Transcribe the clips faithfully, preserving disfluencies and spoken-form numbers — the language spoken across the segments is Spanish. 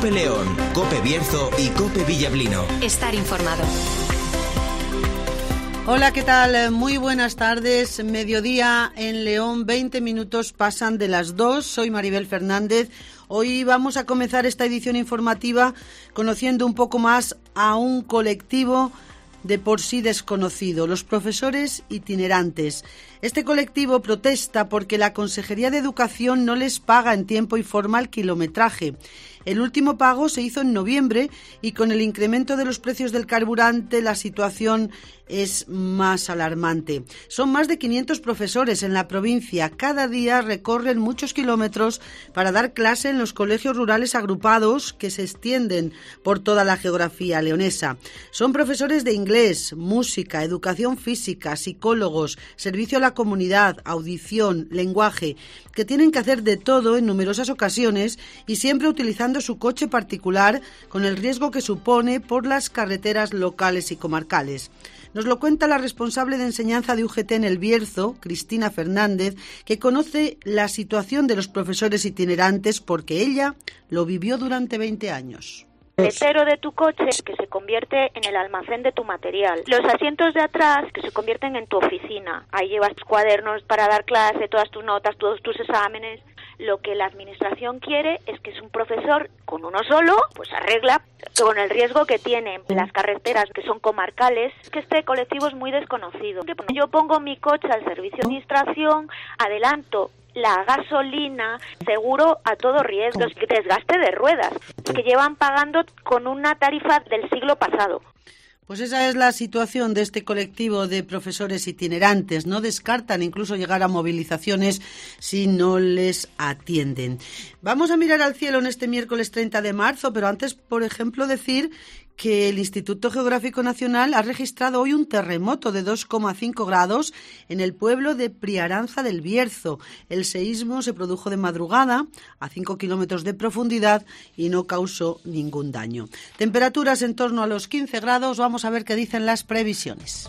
COPE León, COPE Bierzo y COPE Villablino. Estar informado. Hola, ¿qué tal? Muy buenas tardes. Mediodía en León, veinte minutos pasan de las dos. Soy Maribel Fernández. Hoy vamos a comenzar esta edición informativa conociendo un poco más a un colectivo de por sí desconocido, los profesores itinerantes. Este colectivo protesta porque la Consejería de Educación no les paga en tiempo y forma el kilometraje. El último pago se hizo en noviembre y con el incremento de los precios del carburante la situación es más alarmante. Son más de quinientos profesores en la provincia. Cada día recorren muchos kilómetros para dar clase en los colegios rurales agrupados que se extienden por toda la geografía leonesa. Son profesores de inglés, música, educación física, psicólogos, servicio a la comunidad, audición, lenguaje, que tienen que hacer de todo en numerosas ocasiones y siempre utilizando su coche particular con el riesgo que supone por las carreteras locales y comarcales. Nos lo cuenta la responsable de enseñanza de U G T en El Bierzo, Cristina Fernández, que conoce la situación de los profesores itinerantes porque ella lo vivió durante veinte años. El letero de tu coche que se convierte en el almacén de tu material. Los asientos de atrás que se convierten en tu oficina. Ahí llevas tus cuadernos para dar clase, todas tus notas, todos tus exámenes. Lo que la administración quiere es que es un profesor con uno solo, pues arregla con el riesgo que tienen las carreteras que son comarcales, que este colectivo es muy desconocido. Yo pongo mi coche al servicio de administración, adelanto la gasolina, seguro a todo riesgo, desgaste de ruedas, que llevan pagando con una tarifa del siglo pasado. Pues esa es la situación de este colectivo de profesores itinerantes. No descartan incluso llegar a movilizaciones si no les atienden. Vamos a mirar al cielo en este miércoles treinta de marzo, pero antes, por ejemplo, decir que el Instituto Geográfico Nacional ha registrado hoy un terremoto de dos coma cinco grados en el pueblo de Priaranza del Bierzo. El seísmo se produjo de madrugada a cinco kilómetros de profundidad y no causó ningún daño. Temperaturas en torno a los quince grados. Vamos a ver qué dicen las previsiones.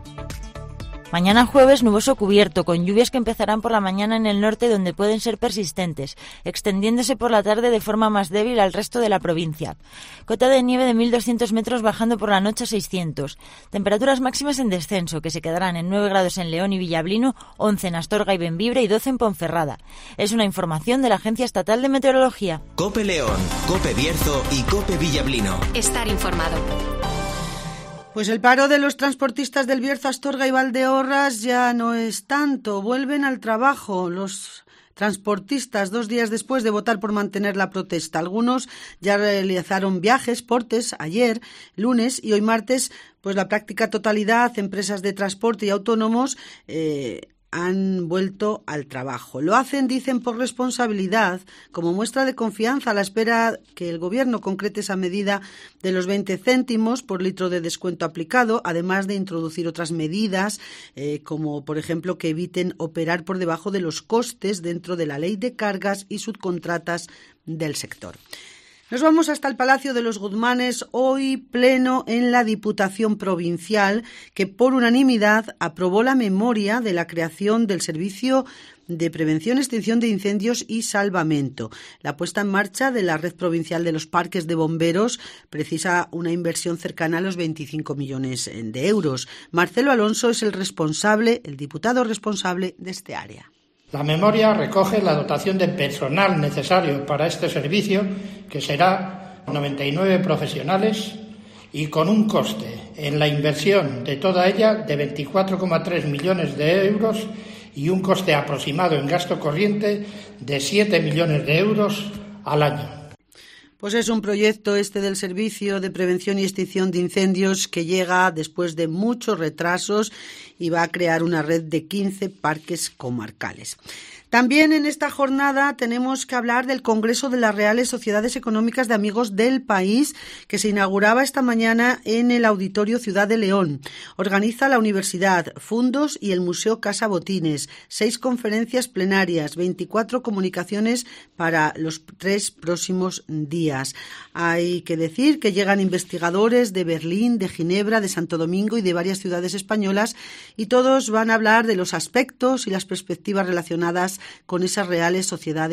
Mañana jueves nuboso cubierto, con lluvias que empezarán por la mañana en el norte donde pueden ser persistentes, extendiéndose por la tarde de forma más débil al resto de la provincia. Cota de nieve de mil doscientos metros bajando por la noche a seiscientos. Temperaturas máximas en descenso, que se quedarán en nueve grados en León y Villablino, once en Astorga y Bembibre y doce en Ponferrada. Es una información de la Agencia Estatal de Meteorología. COPE León, COPE Bierzo y COPE Villablino. Estar informado. Pues el paro de los transportistas del Bierzo, Astorga y Valdeorras ya no es tanto. Vuelven al trabajo los transportistas dos días después de votar por mantener la protesta. Algunos ya realizaron viajes, portes, ayer, lunes y hoy martes, pues la práctica totalidad, empresas de transporte y autónomos eh, han vuelto al trabajo. Lo hacen, dicen, por responsabilidad, como muestra de confianza a la espera que el Gobierno concrete esa medida de los veinte céntimos por litro de descuento aplicado, además de introducir otras medidas, eh, como por ejemplo que eviten operar por debajo de los costes dentro de la ley de cargas y subcontratas del sector. Nos vamos hasta el Palacio de los Guzmanes, hoy pleno en la Diputación Provincial, que por unanimidad aprobó la memoria de la creación del Servicio de Prevención, Extinción de Incendios y Salvamento. La puesta en marcha de la Red Provincial de los Parques de Bomberos precisa una inversión cercana a los veinticinco millones de euros. Marcelo Alonso es el responsable, el diputado responsable de este área. La memoria recoge la dotación de personal necesario para este servicio, que será noventa y nueve profesionales y con un coste en la inversión de toda ella de veinticuatro coma tres millones de euros y un coste aproximado en gasto corriente de siete millones de euros al año. Pues es un proyecto este del Servicio de Prevención y Extinción de Incendios que llega después de muchos retrasos y va a crear una red de quince parques comarcales. También en esta jornada tenemos que hablar del Congreso de las Reales Sociedades Económicas de Amigos del País, que se inauguraba esta mañana en el Auditorio Ciudad de León. Organiza la Universidad, Fundos y el Museo Casa Botines. Seis conferencias plenarias, veinticuatro comunicaciones para los tres próximos días. Hay que decir que llegan investigadores de Berlín, de Ginebra, de Santo Domingo y de varias ciudades españolas, y todos van a hablar de los aspectos y las perspectivas relacionadas con esas reales sociedades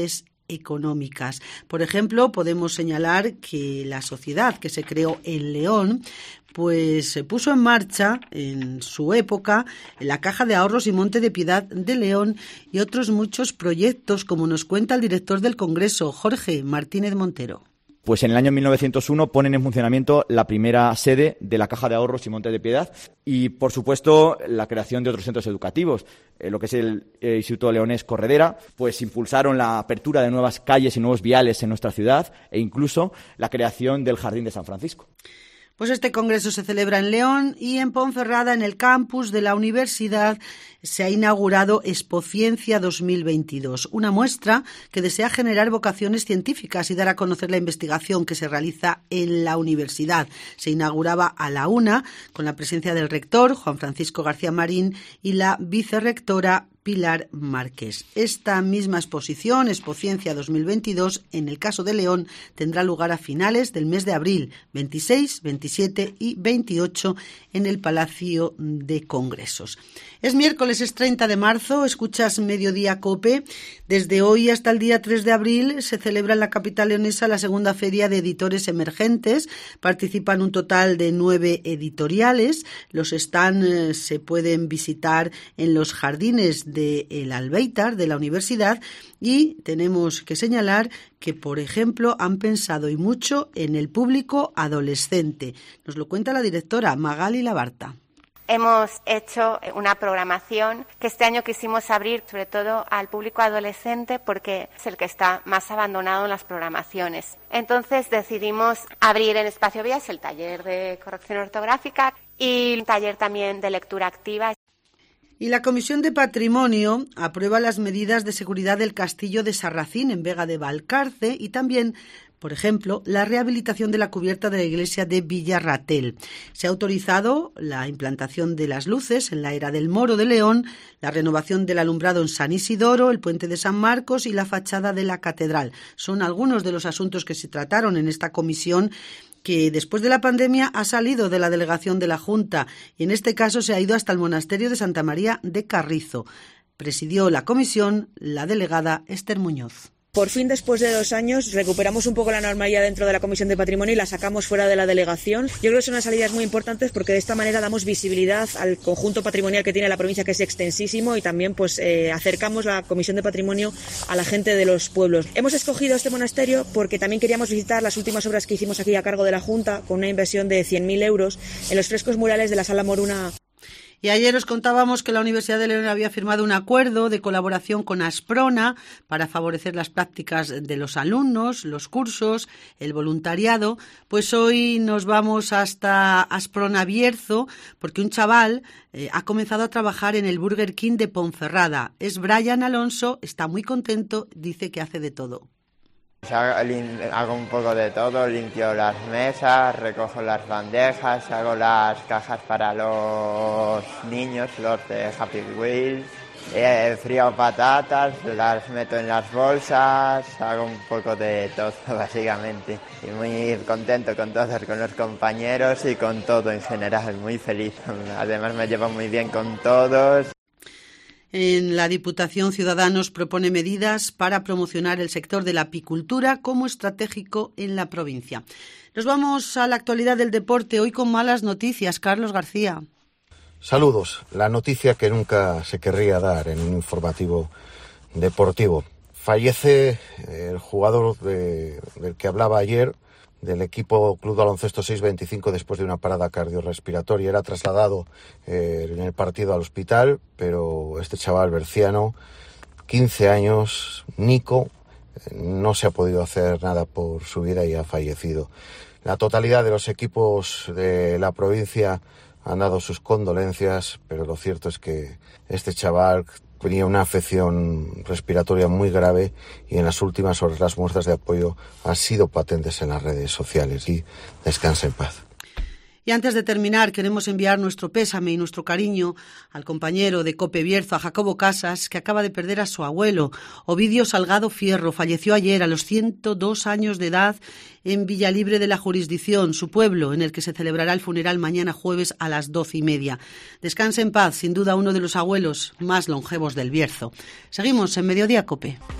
económicas. Por ejemplo, podemos señalar que la sociedad que se creó en León pues se puso en marcha en su época la Caja de Ahorros y Monte de Piedad de León y otros muchos proyectos, como nos cuenta el director del Congreso, Jorge Martínez Montero. Pues en el año mil novecientos uno ponen en funcionamiento la primera sede de la Caja de Ahorros y Monte de Piedad y, por supuesto, la creación de otros centros educativos. Eh, lo que es el eh, Instituto Leonés Corredera, pues impulsaron la apertura de nuevas calles y nuevos viales en nuestra ciudad e incluso la creación del Jardín de San Francisco. Pues este congreso se celebra en León y en Ponferrada, en el campus de la universidad, se ha inaugurado Expociencia dos mil veintidós, una muestra que desea generar vocaciones científicas y dar a conocer la investigación que se realiza en la universidad. Se inauguraba a la una con la presencia del rector, Juan Francisco García Marín, y la vicerrectora Pilar Márquez. Esta misma exposición, Expociencia dos mil veintidós, en el caso de León, tendrá lugar a finales del mes de abril, veintiséis, veintisiete y veintiocho, en el Palacio de Congresos. Es miércoles, es treinta de marzo, escuchas Mediodía COPE. Desde hoy hasta el día tres de abril se celebra en la capital leonesa la segunda feria de editores emergentes. Participan un total de nueve editoriales. Los stands eh, se pueden visitar en los jardines de El Albéitar, de la universidad, y tenemos que señalar que, por ejemplo, han pensado y mucho en el público adolescente. Nos lo cuenta la directora Magali Labarta. Hemos hecho una programación que este año quisimos abrir sobre todo al público adolescente porque es el que está más abandonado en las programaciones. Entonces decidimos abrir en Espacio Vías el taller de corrección ortográfica y un taller también de lectura activa. Y la Comisión de Patrimonio aprueba las medidas de seguridad del Castillo de Sarracín en Vega de Valcarce y también, por ejemplo, la rehabilitación de la cubierta de la iglesia de Villarratel. Se ha autorizado la implantación de las luces en la Era del Moro de León, la renovación del alumbrado en San Isidoro, el puente de San Marcos y la fachada de la catedral. Son algunos de los asuntos que se trataron en esta comisión, que después de la pandemia ha salido de la delegación de la Junta y en este caso se ha ido hasta el monasterio de Santa María de Carrizo. Presidió la comisión la delegada Esther Muñoz. Por fin, después de dos años, recuperamos un poco la normalidad dentro de la Comisión de Patrimonio y la sacamos fuera de la delegación. Yo creo que son unas salidas muy importantes porque de esta manera damos visibilidad al conjunto patrimonial que tiene la provincia, que es extensísimo, y también pues eh, acercamos la Comisión de Patrimonio a la gente de los pueblos. Hemos escogido este monasterio porque también queríamos visitar las últimas obras que hicimos aquí a cargo de la Junta, con una inversión de cien mil euros en los frescos murales de la Sala Moruna. Y ayer os contábamos que la Universidad de León había firmado un acuerdo de colaboración con Asprona para favorecer las prácticas de los alumnos, los cursos, el voluntariado. Pues hoy nos vamos hasta Asprona Bierzo porque un chaval eh, ha comenzado a trabajar en el Burger King de Ponferrada. Es Brian Alonso, está muy contento, dice que hace de todo. Hago un poco de todo, limpio las mesas, recojo las bandejas, hago las cajas para los niños, los de Happy Wheels, eh, frío patatas, las meto en las bolsas, hago un poco de todo básicamente. Y muy contento con todos, con los compañeros y con todo en general, muy feliz. Además me llevo muy bien con todos. En la Diputación, Ciudadanos propone medidas para promocionar el sector de la apicultura como estratégico en la provincia. Nos vamos a la actualidad del deporte, hoy con malas noticias. Carlos García. Saludos. La noticia que nunca se querría dar en un informativo deportivo. Fallece el jugador de, del que hablaba ayer, del equipo Club de Baloncesto seiscientos veinticinco, después de una parada cardiorrespiratoria. Era trasladado eh, en el partido al hospital, pero este chaval berciano, quince años, Nico, no se ha podido hacer nada por su vida y ha fallecido. La totalidad de los equipos de la provincia han dado sus condolencias, pero lo cierto es que este chaval tenía una afección respiratoria muy grave y en las últimas horas las muestras de apoyo han sido patentes en las redes sociales. Y descansa en paz. Y antes de terminar, queremos enviar nuestro pésame y nuestro cariño al compañero de COPE Bierzo, a Jacobo Casas, que acaba de perder a su abuelo. Ovidio Salgado Fierro falleció ayer a los ciento dos años de edad en Villalibre de la Jurisdicción, su pueblo, en el que se celebrará el funeral mañana jueves a las doce y media. Descanse en paz, sin duda uno de los abuelos más longevos del Bierzo. Seguimos en Mediodía COPE.